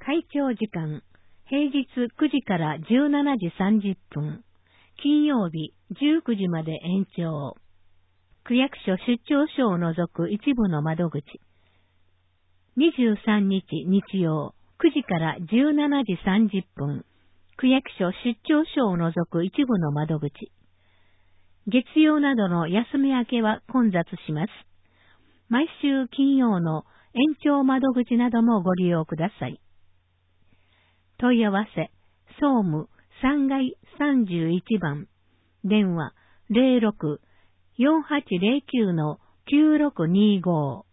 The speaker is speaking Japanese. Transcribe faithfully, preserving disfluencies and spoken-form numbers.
会長時間、平日くじからじゅうしちじさんじゅっぷん、金曜日じゅうくじまで延長。区役所出張所を除く一部の窓口。にじゅうさんにち日曜、くじからじゅうしちじさんじゅっぷん、区役所出張所を除く一部の窓口。月曜などの休み明けは混雑します。毎週金曜の延長窓口などもご利用ください。問い合わせ、総務さんがいさんじゅういちばん、電話 ゼロろく よんはちゼロきゅう きゅうろくにご